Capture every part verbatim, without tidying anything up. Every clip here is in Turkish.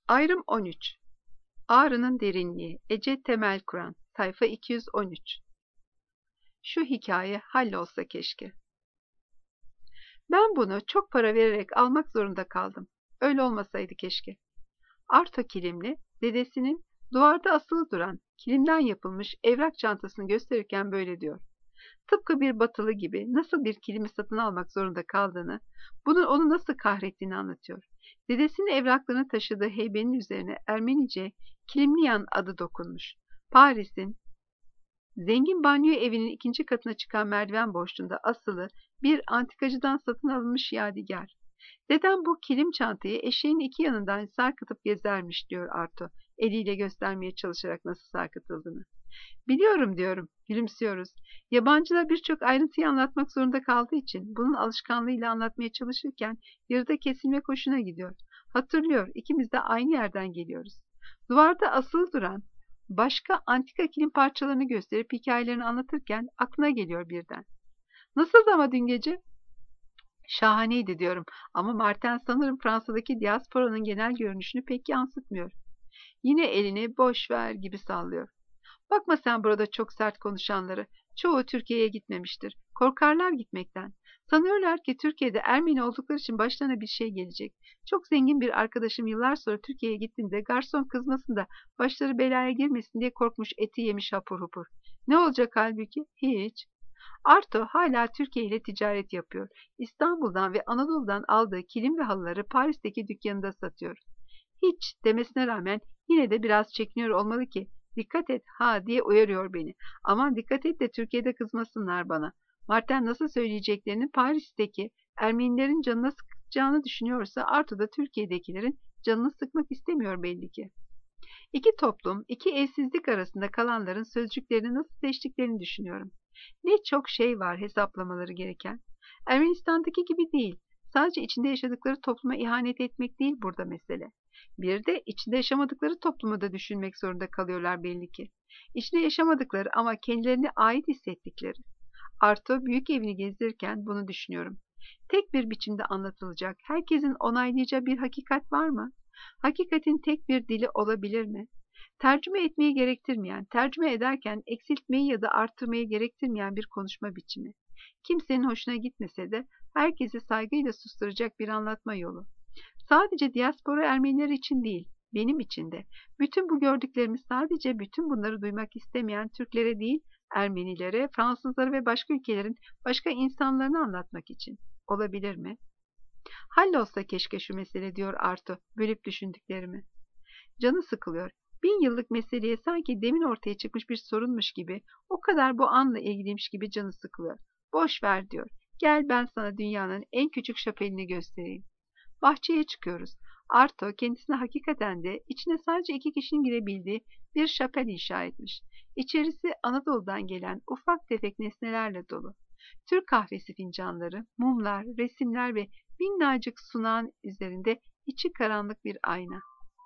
Ayrım on üç. Ağrı'nın derinliği. Ece Temelkuran. Sayfa iki yüz on üç. Şu hikaye hallolsa keşke. Ben bunu çok para vererek almak zorunda kaldım. Öyle olmasaydı keşke. Arto kilimli, dedesinin duvarda asılı duran, kilimden yapılmış evrak çantasını gösterirken böyle diyor. Tıpkı bir batılı gibi nasıl bir kilimi satın almak zorunda kaldığını, bunun onu nasıl kahrettiğini anlatıyor. Dedesinin evraklarını taşıdığı heybenin üzerine Ermenice Kilimliyan adı dokunmuş. Paris'in zengin banyo evinin ikinci katına çıkan merdiven boşluğunda asılı bir antikacıdan satın alınmış yadigar. Dedem bu kilim çantayı eşeğin iki yanından sarkıtıp gezermiş diyor Arto, eliyle göstermeye çalışarak nasıl sarkıtıldığını. Biliyorum diyorum, gülümsüyoruz. Yabancılar birçok ayrıntıyı anlatmak zorunda kaldığı için bunun alışkanlığıyla anlatmaya çalışırken yarıda kesilmek hoşuna gidiyor. Hatırlıyor, ikimiz de aynı yerden geliyoruz. Duvarda asılı duran başka antika kilim parçalarını gösterip hikayelerini anlatırken aklına geliyor birden. Nasıldı ama dün gece? Şahaneydi diyorum ama Martin sanırım Fransa'daki diasporanın genel görünüşünü pek yansıtmıyor. Yine elini boş ver gibi sallıyor. Bakma sen burada çok sert konuşanları. Çoğu Türkiye'ye gitmemiştir. Korkarlar gitmekten. Sanıyorlar ki Türkiye'de Ermeni oldukları için başlarına bir şey gelecek. Çok zengin bir arkadaşım yıllar sonra Türkiye'ye gittiğinde garson kızmasın da başları belaya girmesin diye korkmuş, eti yemiş hapur hapur. Ne olacak halbuki? Hiç. Arto hala Türkiye ile ticaret yapıyor. İstanbul'dan ve Anadolu'dan aldığı kilim ve halıları Paris'teki dükkanında satıyor. Hiç demesine rağmen yine de biraz çekiniyor olmalı ki dikkat et ha diye uyarıyor beni. Aman dikkat et de Türkiye'de kızmasınlar bana. Martin nasıl söyleyeceklerini Paris'teki Ermenilerin canına sıkacağını düşünüyorsa Arto da Türkiye'dekilerin canını sıkmak istemiyor belli ki. İki toplum, iki evsizlik arasında kalanların sözcüklerini nasıl seçtiklerini düşünüyorum. Ne çok şey var hesaplamaları gereken. Ermenistan'daki gibi değil. Sadece içinde yaşadıkları topluma ihanet etmek değil burada mesele. Bir de içinde yaşamadıkları toplumu da düşünmek zorunda kalıyorlar belli ki. İçinde yaşamadıkları ama kendilerine ait hissettikleri. Arto büyük evini gezdirirken bunu düşünüyorum. Tek bir biçimde anlatılacak, herkesin onaylayacağı bir hakikat var mı? Hakikatin tek bir dili olabilir mi? Tercüme etmeyi gerektirmeyen, tercüme ederken eksiltmeyi ya da arttırmayı gerektirmeyen bir konuşma biçimi. Kimsenin hoşuna gitmese de herkesi saygıyla susturacak bir anlatma yolu. Sadece diaspora Ermeniler için değil, benim için de. Bütün bu gördüklerimi sadece bütün bunları duymak istemeyen Türklere değil, Ermenilere, Fransızlara ve başka ülkelerin başka insanlarını anlatmak için. Olabilir mi? Hallolsa keşke şu mesele diyor Arto, bölüp düşündüklerimi. Canı sıkılıyor. Bin yıllık meseleye sanki demin ortaya çıkmış bir sorunmuş gibi, o kadar bu anla ilgiliymiş gibi canı sıkılıyor. Boş ver diyor. Gel ben sana dünyanın en küçük şapelini göstereyim. Bahçeye çıkıyoruz. Arto kendisine hakikaten de içine sadece iki kişinin girebildiği bir şapel inşa etmiş. İçerisi Anadolu'dan gelen ufak tefek nesnelerle dolu. Türk kahvesi fincanları, mumlar, resimler ve minnacık sunağın üzerinde içi karanlık bir ayna.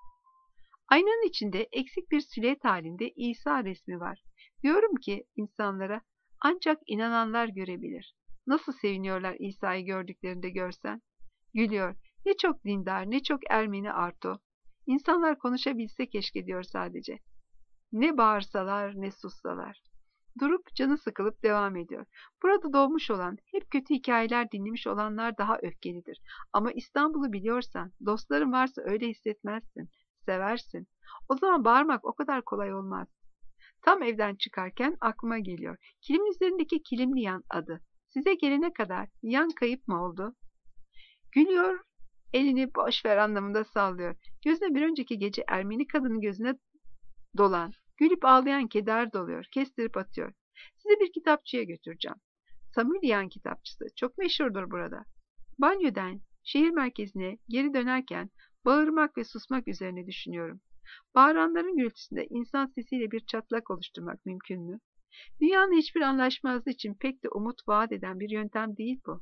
Aynanın içinde eksik bir silüet halinde İsa resmi var. Diyorum ki insanlara ancak inananlar görebilir. Nasıl seviniyorlar İsa'yı gördüklerinde görsen. Gülüyor. Ne çok dindar, ne çok Ermeni Arto. İnsanlar konuşabilse keşke diyor sadece. Ne bağırsalar, ne sussalar. Durup canı sıkılıp devam ediyor. Burada doğmuş olan, hep kötü hikayeler dinlemiş olanlar daha öfkelidir. Ama İstanbul'u biliyorsan, dostların varsa öyle hissetmezsin, seversin. O zaman bağırmak o kadar kolay olmaz. Tam evden çıkarken aklıma geliyor. Kilimin üzerindeki Kilimliyan adı. Size gelene kadar yan kayıp mı oldu? Gülüyor, elini boş ver anlamında sallıyor. Gözüne bir önceki gece Ermeni kadının gözüne dolan, gülüp ağlayan keder doluyor, kestirip atıyor. Sizi bir kitapçıya götüreceğim. Samülyan kitapçısı, çok meşhurdur burada. Banyodan şehir merkezine geri dönerken bağırmak ve susmak üzerine düşünüyorum. Bağıranların gürültüsünde insan sesiyle bir çatlak oluşturmak mümkün mü? Dünyanın hiçbir anlaşmazlığı için pek de umut vaat eden bir yöntem değil bu.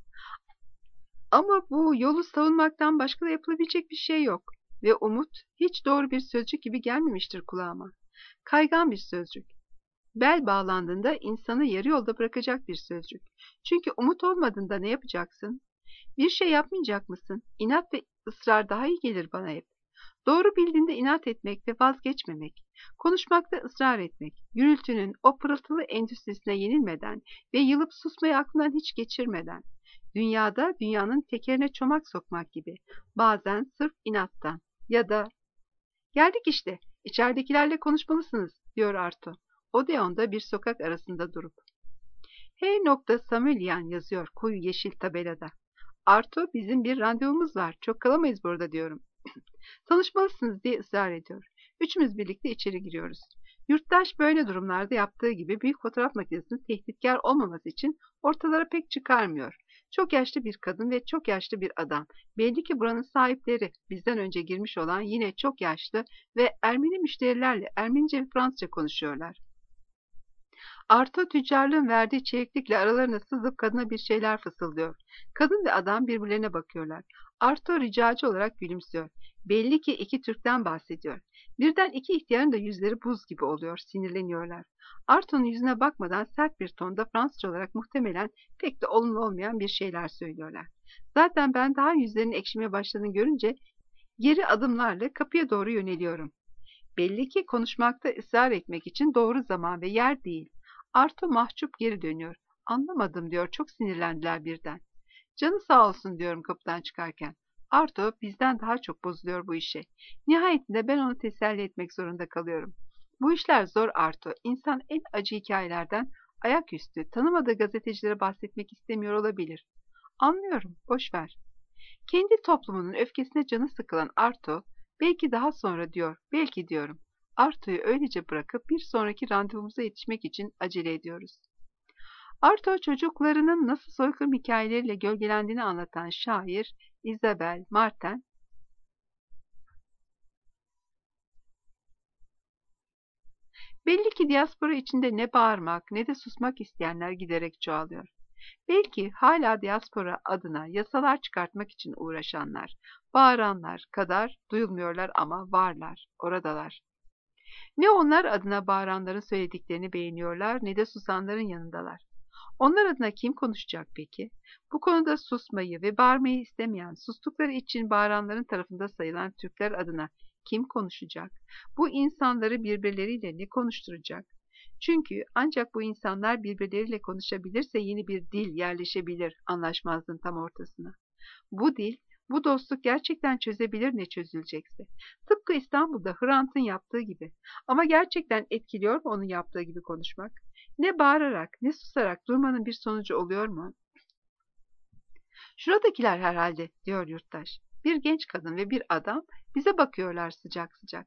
Ama bu yolu savunmaktan başka da yapılabilecek bir şey yok. Ve umut hiç doğru bir sözcük gibi gelmemiştir kulağıma. Kaygan bir sözcük. Bel bağlandığında insanı yarı yolda bırakacak bir sözcük. Çünkü umut olmadığında ne yapacaksın? Bir şey yapmayacak mısın? İnat ve ısrar daha iyi gelir bana hep. Doğru bildiğinde inat etmek ve vazgeçmemek, konuşmakta ısrar etmek, gürültünün o pırıltılı endüstrisine yenilmeden ve yılıp susmayı aklından hiç geçirmeden, dünyada dünyanın tekerine çomak sokmak gibi, bazen sırf inattan ya da geldik işte, içeridekilerle konuşmalısınız, diyor Arto, Odeon'da bir sokak arasında durup. H. Samuelyan yazıyor koyu yeşil tabelada. Arto, bizim bir randevumuz var, çok kalamayız burada diyorum. Tanışmalısınız diye ısrar ediyor. Üçümüz birlikte içeri giriyoruz. Yurttaş böyle durumlarda yaptığı gibi büyük fotoğraf makinesinin tehditkar olmaması için ortalara pek çıkarmıyor. Çok yaşlı bir kadın ve çok yaşlı bir adam. Belli ki buranın sahipleri, bizden önce girmiş olan yine çok yaşlı ve Ermeni müşterilerle Ermenice ve Fransızca konuşuyorlar. Arto tüccarlığın verdiği çeviklikle aralarına sızıp kadına bir şeyler fısıldıyor. Kadın ve adam birbirlerine bakıyorlar. Arto ricacı olarak gülümsüyor. Belli ki iki Türk'ten bahsediyor. Birden iki ihtiyarın da yüzleri buz gibi oluyor, sinirleniyorlar. Arto'nun yüzüne bakmadan sert bir tonda Fransızca olarak muhtemelen pek de olumlu olmayan bir şeyler söylüyorlar. Zaten ben daha yüzlerinin ekşimeye başladığını görünce geri adımlarla kapıya doğru yöneliyorum. Belli ki konuşmakta ısrar etmek için doğru zaman ve yer değil. Arto mahcup geri dönüyor. Anlamadım diyor, çok sinirlendiler birden. Canı sağ olsun diyorum kapıdan çıkarken. Arto bizden daha çok bozuluyor bu işe. Nihayetinde ben onu teselli etmek zorunda kalıyorum. Bu işler zor Arto. İnsan en acı hikayelerden ayaküstü tanımadığı gazetecilere bahsetmek istemiyor olabilir. Anlıyorum, boş ver. Kendi toplumunun öfkesine canı sıkılan Arto, belki daha sonra diyor, belki diyorum. Arto'yu öylece bırakıp bir sonraki randevumuza yetişmek için acele ediyoruz. Arto çocuklarının nasıl soykırım hikayeleriyle gölgelendiğini anlatan şair Isabel Martin, belli ki diaspora içinde ne bağırmak ne de susmak isteyenler giderek çoğalıyor. Belki hala diaspora adına yasalar çıkartmak için uğraşanlar, bağıranlar kadar duyulmuyorlar ama varlar, oradalar. Ne onlar adına bağıranların söylediklerini beğeniyorlar ne de susanların yanındalar. Onlar adına kim konuşacak peki? Bu konuda susmayı ve bağırmayı istemeyen, sustukları için bağıranların tarafında sayılan Türkler adına kim konuşacak? Bu insanları birbirleriyle ne konuşturacak? Çünkü ancak bu insanlar birbirleriyle konuşabilirse yeni bir dil yerleşebilir anlaşmazlığın tam ortasına. Bu dil, bu dostluk gerçekten çözebilir ne çözülecekse. Tıpkı İstanbul'da Hrant'ın yaptığı gibi. Ama gerçekten etkiliyor mu onun yaptığı gibi konuşmak? Ne bağırarak, ne susarak durmanın bir sonucu oluyor mu? Şuradakiler herhalde, diyor yurttaş. Bir genç kadın ve bir adam bize bakıyorlar sıcak sıcak.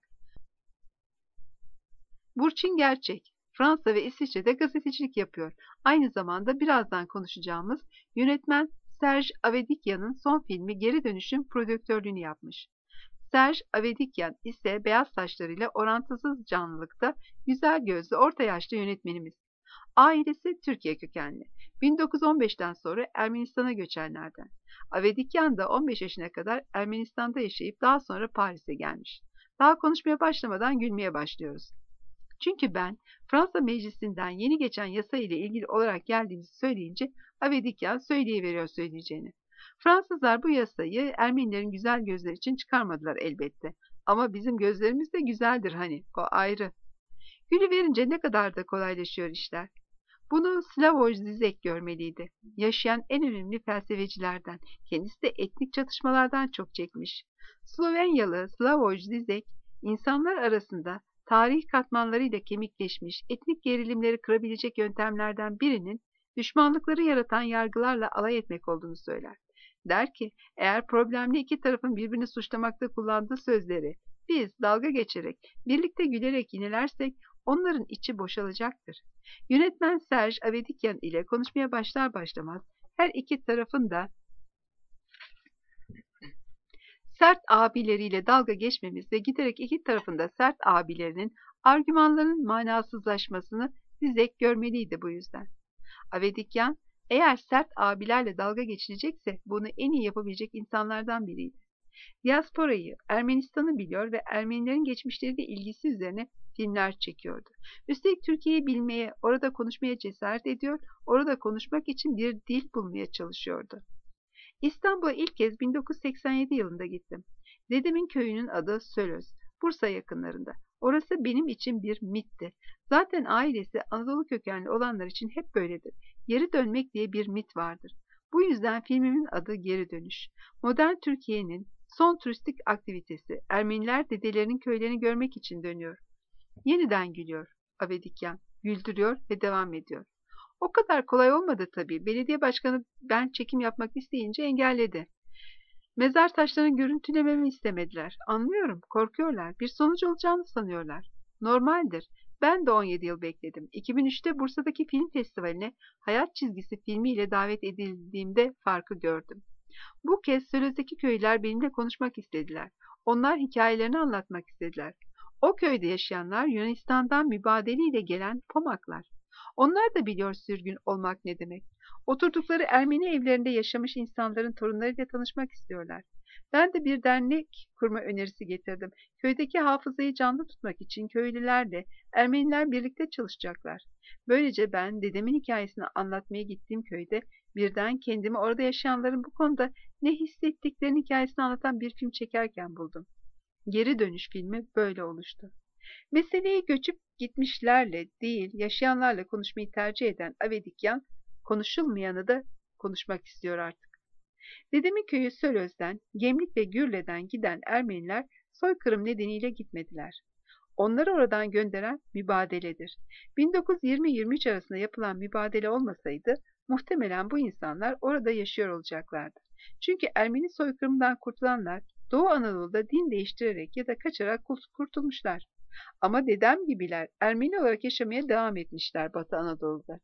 Burçin gerçek. Fransa ve İsviçre'de gazetecilik yapıyor. Aynı zamanda birazdan konuşacağımız yönetmen Serge Avedikian'ın son filmi Geri Dönüş'ün prodüktörlüğünü yapmış. Serge Avedikian ise beyaz saçlarıyla orantısız canlılıkta güzel gözlü orta yaşlı yönetmenimiz. Ailesi Türkiye kökenli. bin dokuz yüz on beşten sonra Ermenistan'a göçenlerden. Avedikian da on beş yaşına kadar Ermenistan'da yaşayıp daha sonra Paris'e gelmiş. Daha konuşmaya başlamadan gülmeye başlıyoruz. Çünkü ben Fransa Meclisi'nden yeni geçen yasa ile ilgili olarak geldiğimizi söyleyince Avedikian söyleyiveriyor söyleyeceğini. Fransızlar bu yasayı Ermenilerin güzel gözler için çıkarmadılar elbette. Ama bizim gözlerimiz de güzeldir hani, o ayrı. Gülü verince ne kadar da kolaylaşıyor işler. Bunu Slavoj Zizek görmeliydi. Yaşayan en önemli felsefecilerden, kendisi de etnik çatışmalardan çok çekmiş. Slovenyalı Slavoj Zizek, insanlar arasında tarih katmanlarıyla kemikleşmiş, etnik gerilimleri kırabilecek yöntemlerden birinin düşmanlıkları yaratan yargılarla alay etmek olduğunu söyler. Der ki, eğer problemli iki tarafın birbirini suçlamakta kullandığı sözleri biz dalga geçerek, birlikte gülerek yinelersek onların içi boşalacaktır. Yönetmen Serge Avedikian ile konuşmaya başlar başlamaz her iki tarafın da sert abileriyle dalga geçmemiz ve giderek iki tarafında sert abilerinin argümanlarının manasızlaşmasını Zizek görmeliydi bu yüzden. Avedikian, eğer sert abilerle dalga geçilecekse bunu en iyi yapabilecek insanlardan biriydi. Diasporayı, Ermenistan'ı biliyor ve Ermenilerin geçmişleriyle ilgisi üzerine filmler çekiyordu. Üstelik Türkiye'yi bilmeye, orada konuşmaya cesaret ediyor, orada konuşmak için bir dil bulmaya çalışıyordu. İstanbul'a ilk kez bin dokuz yüz seksen yedi yılında gittim. Dedemin köyünün adı Sölöz, Bursa yakınlarında. Orası benim için bir mitti. Zaten ailesi Anadolu kökenli olanlar için hep böyledir. Geri dönmek diye bir mit vardır. Bu yüzden filmimin adı Geri Dönüş. Modern Türkiye'nin son turistik aktivitesi. Ermeniler dedelerinin köylerini görmek için dönüyor. Yeniden gülüyor Avedikyan. Güldürüyor ve devam ediyor. O kadar kolay olmadı tabii. Belediye başkanı ben çekim yapmak isteyince engelledi. Mezar taşlarını görüntülememi istemediler. Anlıyorum, korkuyorlar. Bir sonuç olacağını sanıyorlar. Normaldir. Ben de on yedi yıl bekledim. iki bin üçte Bursa'daki film festivaline Hayat Çizgisi filmiyle davet edildiğimde farkı gördüm. Bu kez Sölöz'deki köylüler benimle konuşmak istediler. Onlar hikayelerini anlatmak istediler. O köyde yaşayanlar Yunanistan'dan mübadeleyle gelen Pomaklar. Onlar da biliyor sürgün olmak ne demek. Oturdukları Ermeni evlerinde yaşamış insanların torunlarıyla tanışmak istiyorlar. Ben de bir dernek kurma önerisi getirdim. Köydeki hafızayı canlı tutmak için köylülerle Ermeniler birlikte çalışacaklar. Böylece ben dedemin hikayesini anlatmaya gittiğim köyde birden kendimi orada yaşayanların bu konuda ne hissettiklerinin hikayesini anlatan bir film çekerken buldum. Geri Dönüş filmi böyle oluştu. Meseleyi göçüp gitmişlerle değil, yaşayanlarla konuşmayı tercih eden Avedikyan, konuşulmayanı da konuşmak istiyor artık. Dedemin köyü Sölöz'den, Gemlik ve Gürle'den giden Ermeniler soykırım nedeniyle gitmediler. Onları oradan gönderen mübadeledir. bin dokuz yüz yirmi yirmi üç arasında yapılan mübadele olmasaydı, muhtemelen bu insanlar orada yaşıyor olacaklardı. Çünkü Ermeni soykırımından kurtulanlar Doğu Anadolu'da din değiştirerek ya da kaçarak kurtulmuşlar. Ama dedem gibiler Ermeni olarak yaşamaya devam etmişler Batı Anadolu'da.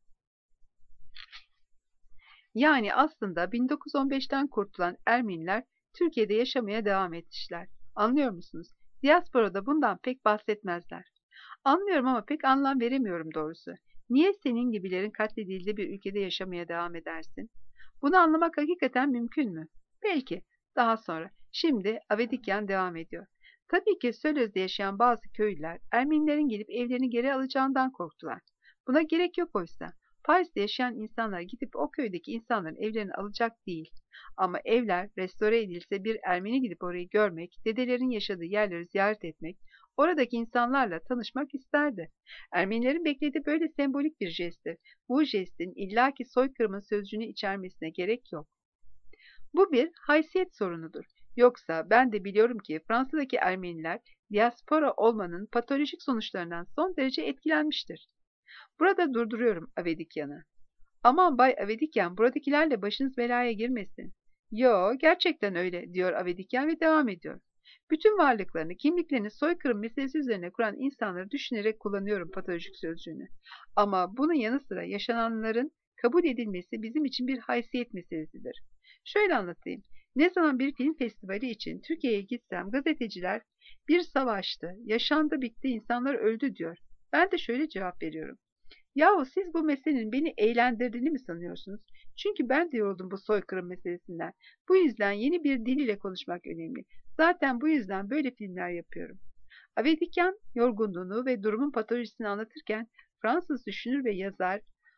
Yani aslında bin dokuz yüz on beşten kurtulan Ermeniler Türkiye'de yaşamaya devam etmişler. Anlıyor musunuz? Diasporada bundan pek bahsetmezler. Anlıyorum ama pek anlam veremiyorum doğrusu. Niye senin gibilerin katledildiği bir ülkede yaşamaya devam edersin? Bunu anlamak hakikaten mümkün mü? Belki. Daha sonra. Şimdi Avedikyan devam ediyor. Tabii ki Sölöz'de yaşayan bazı köylüler Ermenilerin gelip evlerini geri alacağından korktular. Buna gerek yok oysa. Paris'te yaşayan insanlar gidip o köydeki insanların evlerini alacak değil. Ama evler restore edilse bir Ermeni gidip orayı görmek, dedelerin yaşadığı yerleri ziyaret etmek, oradaki insanlarla tanışmak isterdi. Ermenilerin beklediği böyle sembolik bir jesttir. Bu jestin illaki soykırımın sözcüğünü içermesine gerek yok. Bu bir haysiyet sorunudur. Yoksa ben de biliyorum ki Fransa'daki Ermeniler diaspora olmanın patolojik sonuçlarından son derece etkilenmiştir. Burada durduruyorum Avedikyan'ı. Aman Bay Avedikyan, buradakilerle başınız belaya girmesin. Yo, gerçekten öyle, diyor Avedikyan ve devam ediyor. Bütün varlıklarını, kimliklerini soykırım meselesi üzerine kuran insanları düşünerek kullanıyorum patolojik sözcüğünü. Ama bunun yanı sıra yaşananların kabul edilmesi bizim için bir haysiyet meselesidir. Şöyle anlatayım. Ne zaman bir film festivali için Türkiye'ye gitsem gazeteciler bir savaştı, yaşandı bitti, insanlar öldü diyor. Ben de şöyle cevap veriyorum. Yahu siz bu meselenin beni eğlendirdiğini mi sanıyorsunuz? Çünkü ben de yoruldum bu soykırım meselesinden. Bu yüzden yeni bir dil ile konuşmak önemli. Zaten bu yüzden böyle filmler yapıyorum. Avedikyan yorgunluğunu ve durumun patolojisini anlatırken Fransız düşünür ve yazar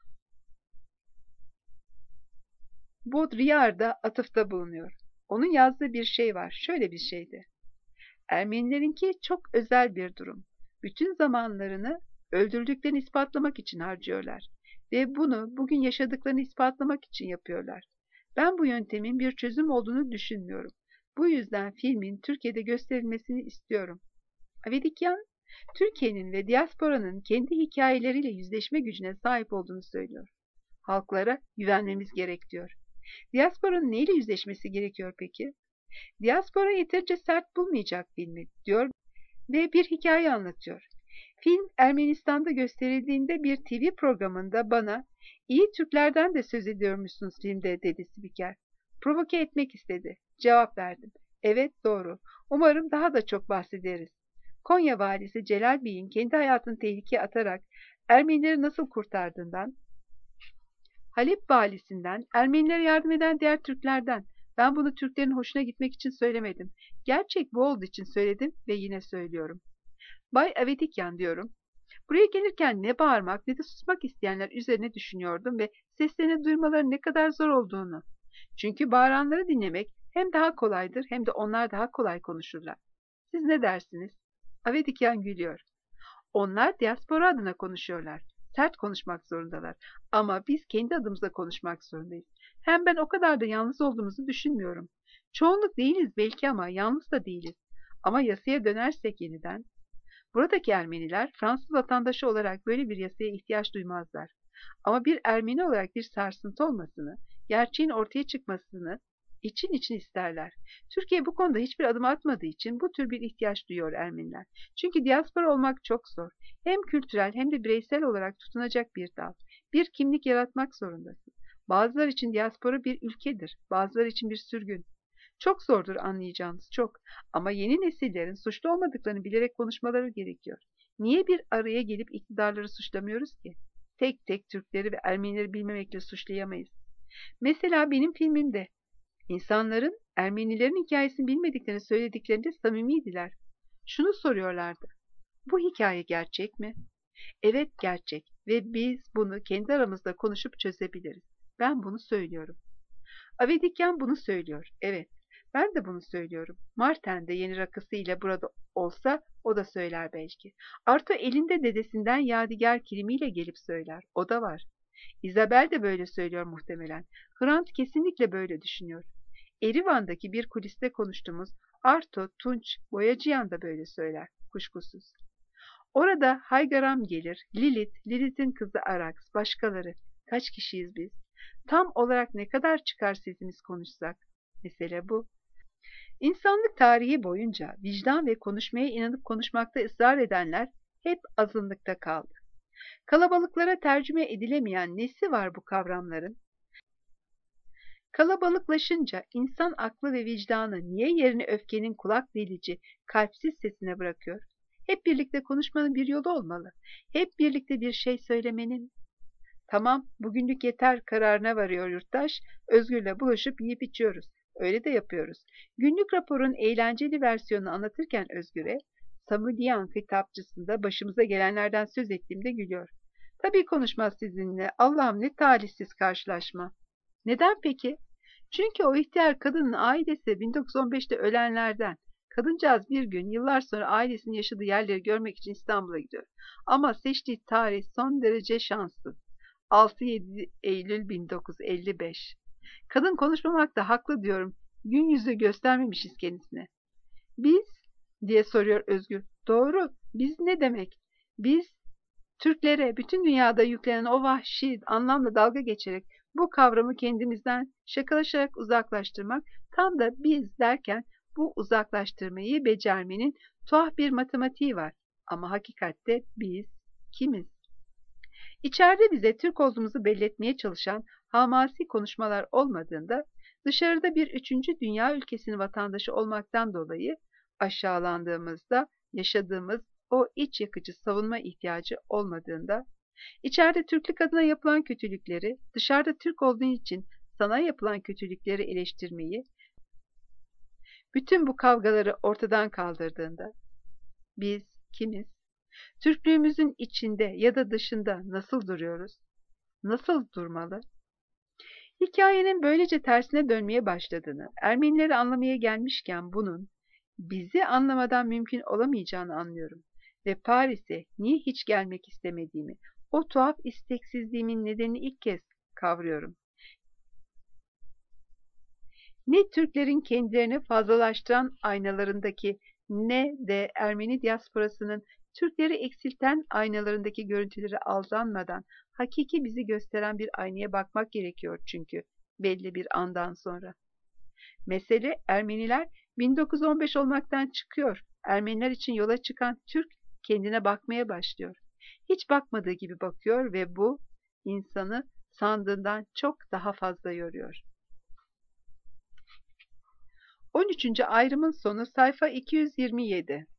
Baudrillard'a atıfta bulunuyor. Onun yazdığı bir şey var. Şöyle bir şeydi. Ermenilerinki çok özel bir durum. Bütün zamanlarını öldürdüklerini ispatlamak için harcıyorlar. Ve bunu bugün yaşadıklarını ispatlamak için yapıyorlar. Ben bu yöntemin bir çözüm olduğunu düşünmüyorum. Bu yüzden filmin Türkiye'de gösterilmesini istiyorum. Avedikyan, Türkiye'nin ve diasporanın kendi hikayeleriyle yüzleşme gücüne sahip olduğunu söylüyor. Halklara güvenmemiz gerek diyor. Diasporanın neyle yüzleşmesi gerekiyor peki? Diaspora yeterince sert bulmayacak filmi diyor ve bir hikaye anlatıyor. Film Ermenistan'da gösterildiğinde bir T V programında bana iyi Türklerden de söz ediyormuşsunuz filmde dedi spiker. Provoke etmek istedi. Cevap verdim. Evet doğru. Umarım daha da çok bahsederiz. Konya valisi Celal Bey'in kendi hayatını tehlikeye atarak Ermenileri nasıl kurtardığından, Halep valisinden, Ermenilere yardım eden diğer Türklerden. Ben bunu Türklerin hoşuna gitmek için söylemedim. Gerçek bu olduğu için söyledim ve yine söylüyorum. Bay Avedikyan diyorum. Buraya gelirken ne bağırmak ne de susmak isteyenler üzerine düşünüyordum ve seslerini duymaları ne kadar zor olduğunu. Çünkü bağıranları dinlemek Hem daha kolaydır hem de onlar daha kolay konuşurlar. Siz ne dersiniz? Avedikyan gülüyor. Onlar diaspora adına konuşuyorlar. Sert konuşmak zorundalar. Ama biz kendi adımıza konuşmak zorundayız. Hem ben o kadar da yalnız olduğumuzu düşünmüyorum. Çoğunluk değiliz belki ama yalnız da değiliz. Ama yasaya dönersek yeniden, buradaki Ermeniler Fransız vatandaşı olarak böyle bir yasaya ihtiyaç duymazlar. Ama bir Ermeni olarak bir sarsıntı olmasını, gerçeğin ortaya çıkmasını için için isterler. Türkiye bu konuda hiçbir adım atmadığı için bu tür bir ihtiyaç duyuyor Ermeniler. Çünkü diaspora olmak çok zor. Hem kültürel hem de bireysel olarak tutunacak bir dal. Bir kimlik yaratmak zorundasın. Bazıları için diaspora bir ülkedir, bazıları için bir sürgün. Çok zordur anlayacağınız, çok. Ama yeni nesillerin suçlu olmadıklarını bilerek konuşmaları gerekiyor. Niye bir araya gelip iktidarları suçlamıyoruz ki? Tek tek Türkleri ve Ermenileri bilmemekle suçlayamayız. Mesela benim filmimde insanların Ermenilerin hikayesini bilmediklerini söylediklerinde samimiydiler. Şunu soruyorlardı. Bu hikaye gerçek mi? Evet gerçek ve biz bunu kendi aramızda konuşup çözebiliriz. Ben bunu söylüyorum. Avedikyan bunu söylüyor. Evet. Ben de bunu söylüyorum. Marten de yeni rakısıyla burada olsa o da söyler belki. Arto elinde dedesinden yadigar kilimiyle gelip söyler. O da var. Isabel de böyle söylüyor muhtemelen. Hrant kesinlikle böyle düşünüyor. Erivan'daki bir kuliste konuştuğumuz Arto, Tunç, Boyacıyan da böyle söyler. Kuşkusuz. Orada Haygaram gelir, Lilith, Lilith'in kızı Arax, başkaları. Kaç kişiyiz biz? Tam olarak ne kadar çıkar sesimiz konuşsak? Mesele bu. İnsanlık tarihi boyunca vicdan ve konuşmaya inanıp konuşmakta ısrar edenler hep azınlıkta kaldı. Kalabalıklara tercüme edilemeyen nesi var bu kavramların? Kalabalıklaşınca insan aklı ve vicdanı niye yerini öfkenin kulak delici, kalpsiz sesine bırakıyor? Hep birlikte konuşmanın bir yolu olmalı. Hep birlikte bir şey söylemenin. Tamam, bugünlük yeter kararına varıyor yurttaş. Özgür'le buluşup yiyip içiyoruz. Öyle de yapıyoruz. Günlük raporun eğlenceli versiyonunu anlatırken Özgür'e, Samudian kitapçısında başımıza gelenlerden söz ettiğimde gülüyor. Tabii konuşmaz sizinle. Allah'ım ne talihsiz karşılaşma. Neden peki? Çünkü o ihtiyar kadının ailesi bin dokuz yüz on beşte ölenlerden. Kadıncağız bir gün yıllar sonra ailesinin yaşadığı yerleri görmek için İstanbul'a gidiyor. Ama seçtiği tarih son derece şanssız. altı yedi Eylül bin dokuz yüz elli beş. Kadın konuşmamakta haklı diyorum. Gün yüzü göstermemişiz kendisine. Biz diye soruyor Özgür. Doğru. Biz ne demek? Biz Türklere bütün dünyada yüklenen o vahşi anlamla dalga geçerek bu kavramı kendimizden şakalaşarak uzaklaştırmak, tam da biz derken bu uzaklaştırmayı becermenin tuhaf bir matematiği var. Ama hakikatte biz kimiz? İçeride bize Türk olduğumuzu belli etmeye çalışan hamasi konuşmalar olmadığında, dışarıda bir üçüncü dünya ülkesinin vatandaşı olmaktan dolayı aşağılandığımızda yaşadığımız o iç yakıcı savunma ihtiyacı olmadığında, içeride Türklük adına yapılan kötülükleri, dışarıda Türk olduğun için sana yapılan kötülükleri eleştirmeyi, bütün bu kavgaları ortadan kaldırdığında, biz kimiz? Türklüğümüzün içinde ya da dışında nasıl duruyoruz? Nasıl durmalı? Hikayenin böylece tersine dönmeye başladığını, Ermenileri anlamaya gelmişken bunun bizi anlamadan mümkün olamayacağını anlıyorum. Ve Paris'e niye hiç gelmek istemediğimi, o tuhaf isteksizliğimin nedenini ilk kez kavruyorum. Ne Türklerin kendilerini fazlalaştıran aynalarındaki ne de Ermeni diasporasının Türkleri eksilten aynalarındaki görüntüleri aldanmadan hakiki bizi gösteren bir aynaya bakmak gerekiyor çünkü belli bir andan sonra. Mesele Ermeniler bin dokuz yüz on beş olmaktan çıkıyor. Ermeniler için yola çıkan Türk kendine bakmaya başlıyor. Hiç bakmadığı gibi bakıyor ve bu insanı sandığından çok daha fazla yoruyor. on üçüncü ayrımın sonu sayfa iki yüz yirmi yedi.